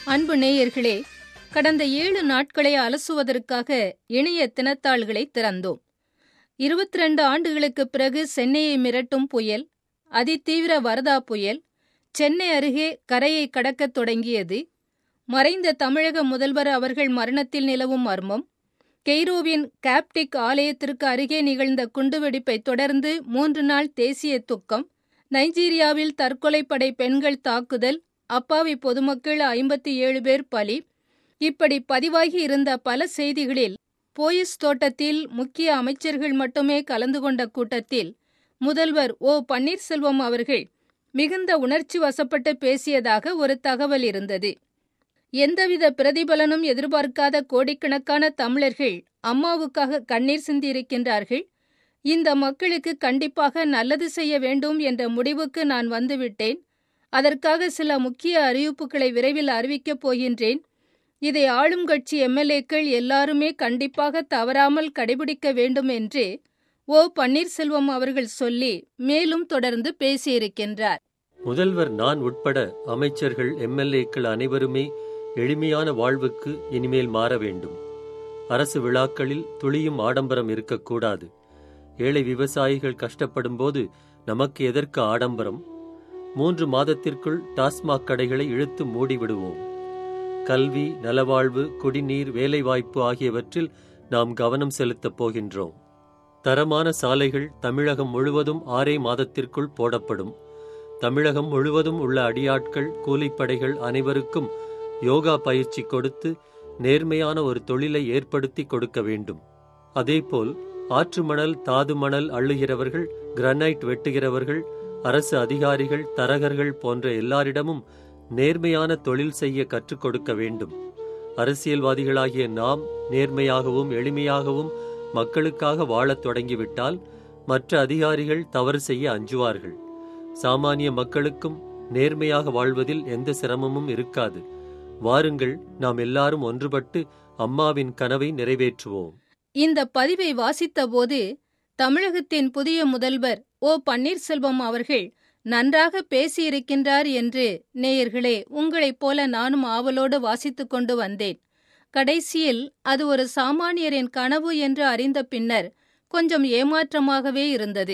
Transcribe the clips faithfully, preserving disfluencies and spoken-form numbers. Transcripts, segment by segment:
அன்பு நேயர்களே, கடந்த ஏழு நாட்களை அலசுவதற்காக இணைய தினத்தாள்களை திறந்தோம். இருபத்தி இரண்டு ஆண்டுகளுக்குப் பிறகு சென்னையை மிரட்டும் புயல், அதிதீவிர வர்தா புயல் சென்னை அருகே கரையை கடக்கத் தொடங்கியது. மறைந்த தமிழக முதல்வர் அவர்கள் மரணத்தில் நிலவும் மர்மம், கெய்ரோவின் காப்டிக் ஆலயத்திற்கு அருகே நிகழ்ந்த குண்டுவெடிப்பை தொடர்ந்து மூன்று நாள் தேசிய துக்கம், நைஜீரியாவில் தற்கொலைப்படை பெண்கள் தாக்குதல், அப்பாவி பொதுமக்கள் ஐம்பத்தி ஏழு பேர் பலி. இப்படி பதிவாகி இருந்த பல செய்திகளில் போயஸ் தோட்டத்தில் முக்கிய அமைச்சர்கள் மட்டுமே கலந்து கொண்ட கூட்டத்தில் முதல்வர் ஓ பன்னீர்செல்வம் அவர்கள் மிகுந்த உணர்ச்சி வசப்பட்டு பேசியதாக ஒரு தகவல் இருந்தது. எந்தவித பிரதிபலனும் எதிர்பார்க்காத கோடிக்கணக்கான தமிழர்கள் அம்மாவுக்காக கண்ணீர் சிந்தியிருக்கின்றார்கள். இந்த மக்களுக்கு கண்டிப்பாக நல்லது செய்ய வேண்டும் என்ற முடிவுக்கு நான் வந்துவிட்டேன். அதற்காக சில முக்கிய அறிவிப்புகளை விரைவில் அறிவிக்கப் போகின்றேன். இதை ஆளும் கட்சி எம்எல்ஏக்கள் எல்லாருமே கண்டிப்பாக தவறாமல் கடைபிடிக்க வேண்டும் என்று ஓ பன்னீர்செல்வம் அவர்கள் சொல்லி மேலும் தொடர்ந்து பேசியிருக்கின்றார். முதல்வர் நான் உட்பட அமைச்சர்கள் எம்எல்ஏக்கள் அனைவருமே எளிமையான வாழ்வுக்கு இனிமேல் மாற வேண்டும். அரசு விழாக்களில் துளியும் ஆடம்பரம் இருக்கக்கூடாது. ஏழை விவசாயிகள் கஷ்டப்படும் போது நமக்கு எதற்கு ஆடம்பரம்? மூன்று மாதத்திற்குள் டாஸ்மாக் கடைகளை இழுத்து மூடிவிடுவோம். கல்வி, நலவாழ்வு, குடிநீர், வேலைவாய்ப்பு ஆகியவற்றில் நாம் கவனம் செலுத்தப் போகின்றோம். தரமான சாலைகள் தமிழகம் முழுவதும் ஆறே மாதத்திற்குள் போடப்படும். தமிழகம் முழுவதும் உள்ள அடியாட்கள், கூலிப்படைகள் அனைவருக்கும் யோகா பயிற்சி கொடுத்து நேர்மையான ஒரு தொழிலை ஏற்படுத்தி கொடுக்க வேண்டும். அதேபோல் ஆற்று மணல், தாது மணல் அள்ளுகிறவர்கள், கிரானைட் வெட்டுகிறவர்கள், அரசு அதிகாரிகள், தரகர்கள் போன்ற எல்லாரிடமும் நேர்மையான தொழில் செய்ய கற்றுக் கொடுக்க வேண்டும். அரசியல்வாதிகளாகிய நாம் நேர்மையாகவும் எளிமையாகவும் மக்களுக்காக வாழத் தொடங்கிவிட்டால் மற்ற அதிகாரிகள் தவறு செய்ய அஞ்சுவார்கள். சாமானிய மக்களுக்கும் நேர்மையாக வாழ்வதில் எந்த சிரமமும் இருக்காது. வாருங்கள், நாம் எல்லாரும் ஒன்றுபட்டு அம்மாவின் கனவை நிறைவேற்றுவோம். இந்த பதிவை வாசித்தபோது தமிழகத்தின் புதிய முதல்வர் ஓ பன்னீர்செல்வம் அவர்கள் நன்றாக பேசியிருக்கின்றார் என்று நேயர்களே உங்களைப் போல நானும் ஆவலோடு வாசித்துக் கொண்டு வந்தேன். கடைசியில் அது ஒரு சாமானியரின் கனவு என்று அறிந்த பின்னர் கொஞ்சம் ஏமாற்றமாகவே இருந்தது.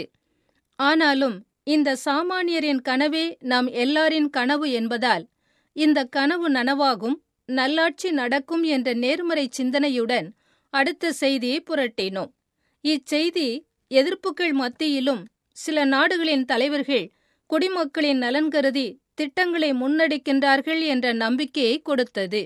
ஆனாலும் இந்த சாமானியரின் கனவே நாம் எல்லாரின் கனவு என்பதால் இந்த கனவு நனவாகும், நல்லாட்சி நடக்கும் என்ற நேர்மறை சிந்தனையுடன் அடுத்த செய்தியை புரட்டினோம். இச்செய்தி எதிர்ப்புகள் மத்தியிலும் சில நாடுகளின் தலைவர்கள் குடிமக்களின் நலன் கருதி திட்டங்களை முன்னெடுக்கின்றார்கள் என்ற நம்பிக்கையை கொடுத்தது.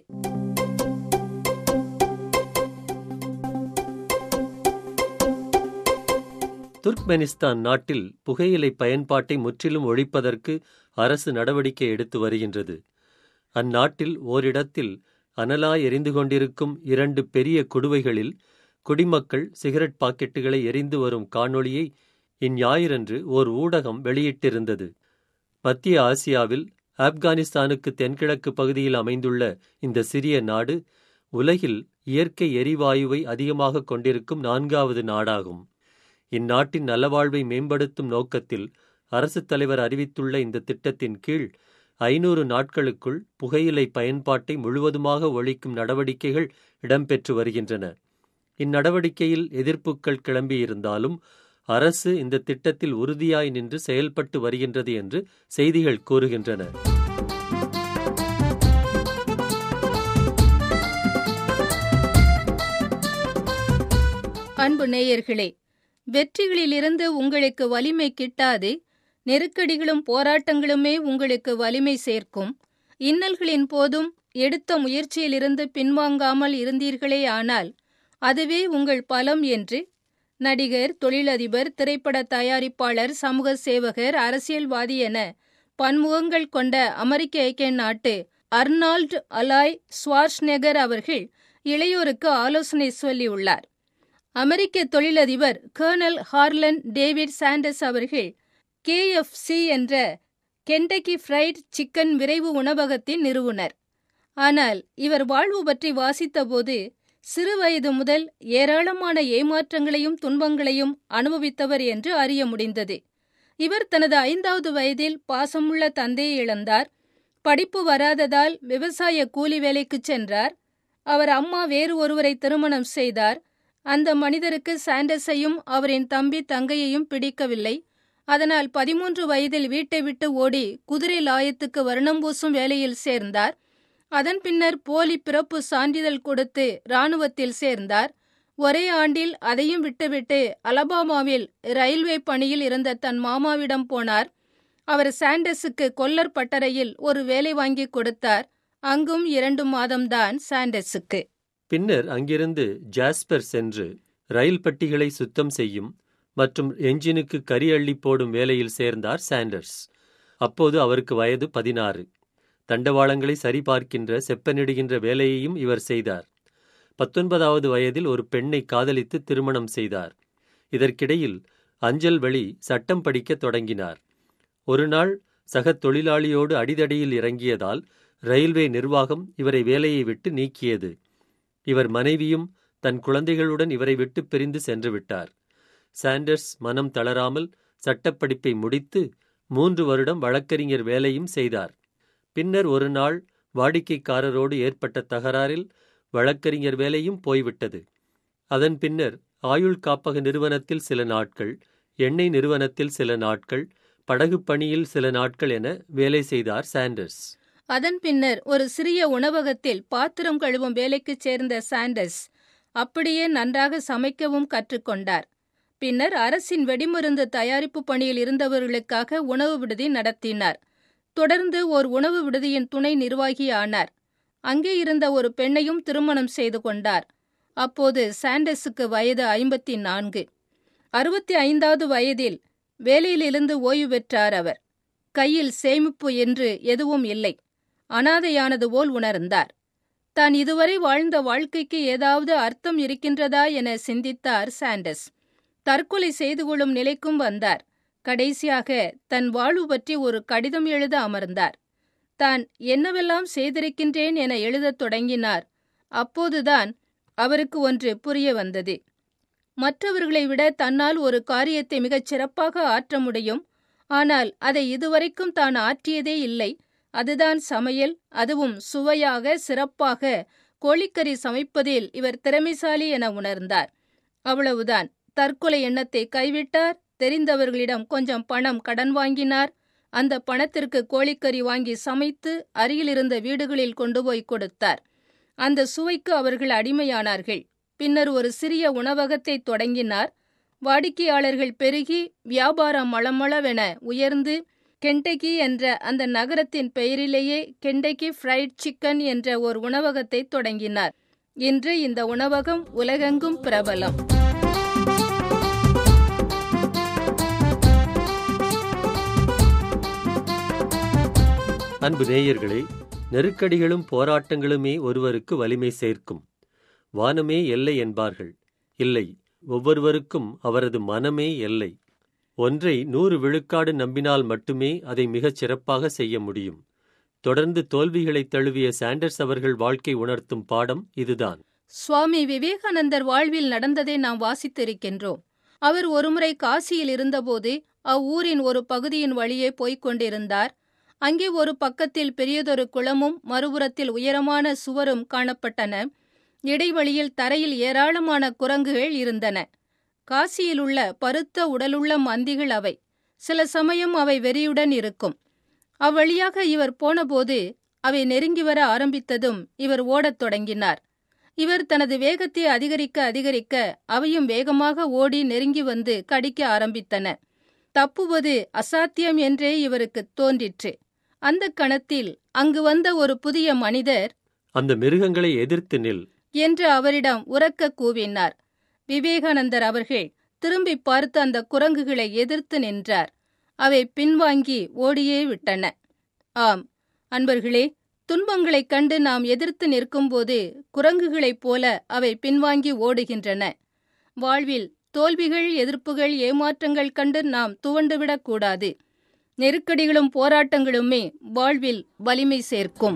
துர்க்மெனிஸ்தான் நாட்டில் புகையிலை பயன்பாட்டை முற்றிலும் ஒழிப்பதற்கு அரசு நடவடிக்கை எடுத்து வருகின்றது. அந்நாட்டில் ஓரிடத்தில் அனலாய் எரிந்து கொண்டிருக்கும் இரண்டு பெரிய குடுவைகளில் குடிமக்கள் சிகரெட் பாக்கெட்டுகளை எரிந்து வரும் காணொளியை இந்ஞாயிறன்று ஓர் ஊடகம் வெளியிட்டிருந்தது. மத்திய ஆசியாவில் ஆப்கானிஸ்தானுக்கு தென்கிழக்கு பகுதியில் அமைந்துள்ள இந்த சிறிய நாடு உலகில் இயற்கை எரிவாயுவை அதிகமாக கொண்டிருக்கும் நான்காவது நாடாகும். இந்நாட்டின் நலவாழ்வை மேம்படுத்தும் நோக்கத்தில் அரசு தலைவர் அறிவித்துள்ள இந்த திட்டத்தின் கீழ் ஐநூறு நாட்களுக்குள் புகையிலை பயன்பாட்டை முழுவதுமாக ஒழிக்கும் நடவடிக்கைகள் இடம்பெற்று வருகின்றன. இந்நடவடிக்கையில் எதிர்ப்புகள் கிளம்பியிருந்தாலும் அரசு இந்த திட்டத்தில் உறுதியாய் நின்று செயல்பட்டு வருகின்றது என்று செய்திகள் கூறுகின்றன. அன்பு நேயர்களே, வெற்றிகளிலிருந்து உங்களுக்கு வலிமை கிட்டாது, நெருக்கடிகளும் போராட்டங்களுமே உங்களுக்கு வலிமை சேர்க்கும். இன்னல்களின் போதும் எடுத்த முயற்சியிலிருந்து பின்வாங்காமல் இருந்தீர்களே ஆனால் அதுவே உங்கள் பலம் என்று நடிகர், தொழிலதிபர், திரைப்பட தயாரிப்பாளர், சமூக சேவகர், அரசியல்வாதி என பன்முகங்கள் கொண்ட அமெரிக்க ஐக்கிய நாட்டு அர்னால்டு அலாய் ஸ்வார்ஸ்நெகர் அவர்கள் இளையோருக்கு ஆலோசனை சொல்லியுள்ளார். அமெரிக்க தொழிலதிபர் கர்னல் ஹார்லன் டேவிட் சாண்டர்ஸ் அவர்கள் கே எஃப் சி என்ற கென்டக்கி ஃப்ரைட் சிக்கன் விரைவு உணவகத்தின் நிறுவனர். ஆனால் இவர் வாழ்வு பற்றி வாசித்தபோது சிறுவயது முதல் ஏராளமான ஏமாற்றங்களையும் துன்பங்களையும் அனுபவித்தவர் என்று அறிய முடிந்தது. இவர் தனது ஐந்தாவது வயதில் பாசமுள்ள தந்தையை இழந்தார். படிப்பு வராததால் விவசாய கூலி வேலைக்கு சென்றார். அவர் அம்மா வேறு ஒருவரை திருமணம் செய்தார். அந்த மனிதருக்கு சாண்டர்ஸையும் அவரின் தம்பி தங்கையையும் பிடிக்கவில்லை. அதனால் பதிமூன்று வயதில் வீட்டை விட்டு ஓடி குதிரை லாயத்துக்கு வர்ணம் பூசும் வேலையில் சேர்ந்தார். அதன் பின்னர் போலி பிறப்பு சான்றிதழ் கொடுத்து இராணுவத்தில் சேர்ந்தார். ஒரே ஆண்டில் அதையும் விட்டுவிட்டு அலபாமாவில் ரயில்வே பணியில் இருந்த தன் மாமாவிடம் போனார். அவர் சாண்டர்ஸுக்கு கொல்லர் பட்டறையில் ஒரு வேலை வாங்கி கொடுத்தார். அங்கும் இரண்டு மாதம்தான் சாண்டர்ஸுக்கு. பின்னர் அங்கிருந்து ஜாஸ்பர் சென்று ரயில் பட்டிகளை சுத்தம் செய்யும் மற்றும் எஞ்சினுக்கு கரி அள்ளி போடும் வேலையில் சேர்ந்தார் சாண்டர்ஸ். அப்போது அவருக்கு வயது பதினாறு. தண்டவாளங்களை சரிபார்க்கின்ற செப்பனிடுகின்ற வேலையையும் இவர் செய்தார். பத்தொன்பதாவது வயதில் ஒரு பெண்ணை காதலித்து திருமணம் செய்தார். இதற்கிடையில் அஞ்சல் வழி சட்டம் படிக்கத் தொடங்கினார். ஒரு நாள் சக தொழிலாளியோடு அடிதடியில் இறங்கியதால் ரயில்வே நிர்வாகம் இவரை வேலையை விட்டு நீக்கியது. இவர் மனைவியும் தன் குழந்தைகளுடன் இவரை விட்டு பிரிந்து சென்று விட்டார். சாண்டர்ஸ் மனம் தளராமல் சட்டப்படிப்பை முடித்து மூன்று வருடம் வழக்கறிஞர் வேலையும் செய்தார். பின்னர் ஒரு நாள் வாடிக்கைக்காரரோடு ஏற்பட்ட தகராறில் வழக்கறிஞர் வேலையும் போய்விட்டது. அதன் பின்னர் ஆயுள் காப்பக நிறுவனத்தில் சில நாட்கள், எண்ணெய் நிறுவனத்தில் சில நாட்கள், படகு பணியில் சில நாட்கள் என வேலை செய்தார் சாண்டர்ஸ். அதன் பின்னர் ஒரு சிறிய உணவகத்தில் பாத்திரம் கழுவும் வேலைக்கு சேர்ந்த சாண்டர்ஸ் அப்படியே நன்றாக சமைக்கவும் கற்றுக்கொண்டார். பின்னர் அரசின் வெடிமருந்து தயாரிப்பு பணியில் இருந்தவர்களுக்காக உணவு விடுதி நடத்தினார். தொடர்ந்து ஓர் உணவு விடுதியின் துணை நிர்வாகி ஆனார். அங்கே இருந்த ஒரு பெண்ணையும் திருமணம் செய்து கொண்டார். அப்போது சாண்டர்ஸுக்கு வயது ஐம்பத்தி நான்கு. அறுபத்தி ஐந்தாவது வயதில் வேலையிலிருந்து ஓய்வு பெற்றார் அவர். கையில் சேமிப்பு என்று எதுவும் இல்லை. அனாதையானது போல் உணர்ந்தார். தான் இதுவரை வாழ்ந்த வாழ்க்கைக்கு ஏதாவது அர்த்தம் இருக்கின்றதா என சிந்தித்தார் சாண்டர்ஸ். தற்கொலை செய்து கொள்ளும் நிலைக்கும் வந்தார். கடைசியாக தன் வாழ்வு பற்றி ஒரு கடிதம் எழுத அமர்ந்தார். தான் என்னவெல்லாம் செய்திருக்கின்றேன் என எழுதத் தொடங்கினார். அப்போதுதான் அவருக்கு ஒன்று புரிய வந்தது. மற்றவர்களை விட தன்னால் ஒரு காரியத்தை மிகச் சிறப்பாக ஆற்ற முடியும். ஆனால் அதை இதுவரைக்கும் தான் ஆற்றியதே இல்லை. அதுதான் சமையல். அதுவும் சுவையாக, சிறப்பாக கோழிக்கறி சமைப்பதில் இவர் திறமைசாலி என உணர்ந்தார். அவ்வளவுதான். தற்கொலை எண்ணத்தை கைவிட்டார். தெரிந்தவர்களிடம் கொஞ்சம் பணம் கடன் வாங்கினார். அந்த பணத்திற்கு கோழிக்கறி வாங்கி சமைத்து அருகிலிருந்த வீடுகளில் கொண்டு போய் கொடுத்தார். அந்த சுவைக்கு அவர்கள் அடிமையானார்கள். பின்னர் ஒரு சிறிய உணவகத்தை தொடங்கினார். வாடிக்கையாளர்கள் பெருகி வியாபாரம் மளமளவென உயர்ந்து கெண்டகி என்ற அந்த நகரத்தின் பெயரிலேயே கெண்டகி ஃப்ரைட் சிக்கன் என்ற ஒரு உணவகத்தை தொடங்கினார். இன்று இந்த உணவகம் உலகெங்கும் பிரபலம். அன்பு நேயர்களே, நெருக்கடிகளும் போராட்டங்களுமே ஒருவருக்கு வலிமை சேர்க்கும். வானமே எல்லை என்பார்கள். இல்லை, ஒவ்வொருவருக்கும் அவரது மனமே எல்லை. ஒன்றை நூறு விழுக்காடு நம்பினால் மட்டுமே அதை மிகச் சிறப்பாக செய்ய முடியும். தொடர்ந்து தோல்விகளை தழுவிய சாண்டர்ஸ் அவர்கள் வாழ்க்கை உணர்த்தும் பாடம் இதுதான். சுவாமி விவேகானந்தர் வாழ்வில் நடந்ததை நாம் வாசித்திருக்கின்றோம். அவர் ஒருமுறை காசியில் இருந்தபோது அவ்வூரின் ஒரு பகுதியின் வழியே போய்க் கொண்டிருந்தார். அங்கே ஒரு பக்கத்தில் பெரியதொரு குளமும் மறுபுறத்தில் உயரமான சுவரும் காணப்பட்டன. இடைவெளியில் தரையில் ஏராளமான குரங்குகள் இருந்தன. காசியிலுள்ள பருத்த உடலுள்ள மந்திகள் அவை. சில சமயம் அவை வெறியுடன் இருக்கும். அவ்வழியாக இவர் போனபோது அவை நெருங்கி வர ஆரம்பித்ததும் இவர் ஓடத் தொடங்கினார். இவர் தனது வேகத்தை அதிகரிக்க அதிகரிக்க அவையும் வேகமாக ஓடி நெருங்கி வந்து கடிக்க ஆரம்பித்தன. தப்புவது அசாத்தியம் என்றே இவருக்கு தோன்றிற்று. அந்த கணத்தில் அங்கு வந்த ஒரு புதிய மனிதர், அந்த மிருகங்களை எதிர்த்து நில் என்று அவரிடம் உரக்க கூவினார். விவேகானந்தர் அவர்கள் திரும்பி பார்த்து அந்த குரங்குகளை எதிர்த்து நின்றார். அவை பின்வாங்கி ஓடியே விட்டன. ஆம் அன்பர்களே, துன்பங்களைக் கண்டு நாம் எதிர்த்து நிற்கும்போது குரங்குகளைப் போல அவை பின்வாங்கி ஓடுகின்றன. வாழ்வில் தோல்விகள், எதிர்ப்புகள், ஏமாற்றங்கள் கண்டு நாம் துவண்டுவிடக்கூடாது. நெருக்கடிகளும் போராட்டங்களுமே வாழ்வில் வலிமை சேர்க்கும்.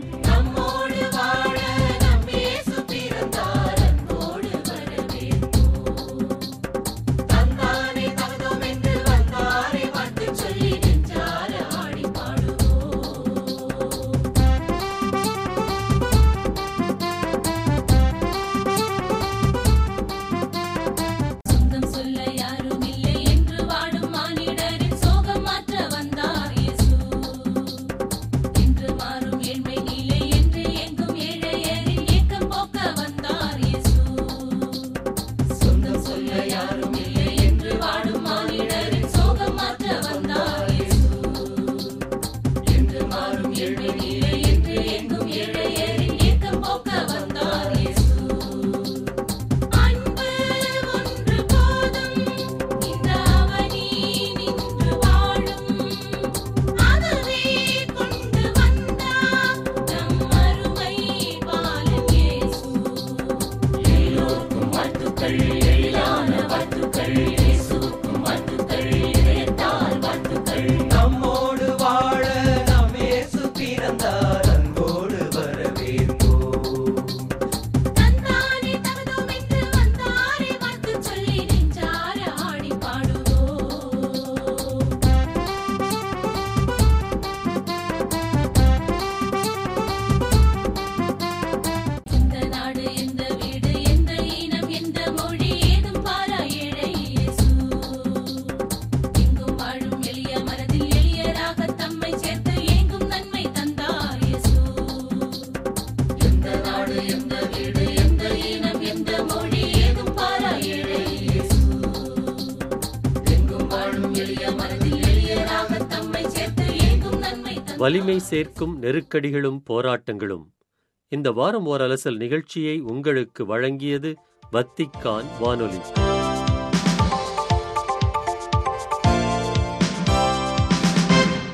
வலிமை சேர்க்கும் நெருக்கடிகளும் போராட்டங்களும். இந்த வாரம் ஓர் அலசல் நிகழ்ச்சியை உங்களுக்கு வழங்கியது வத்திக்கான் வானொலி.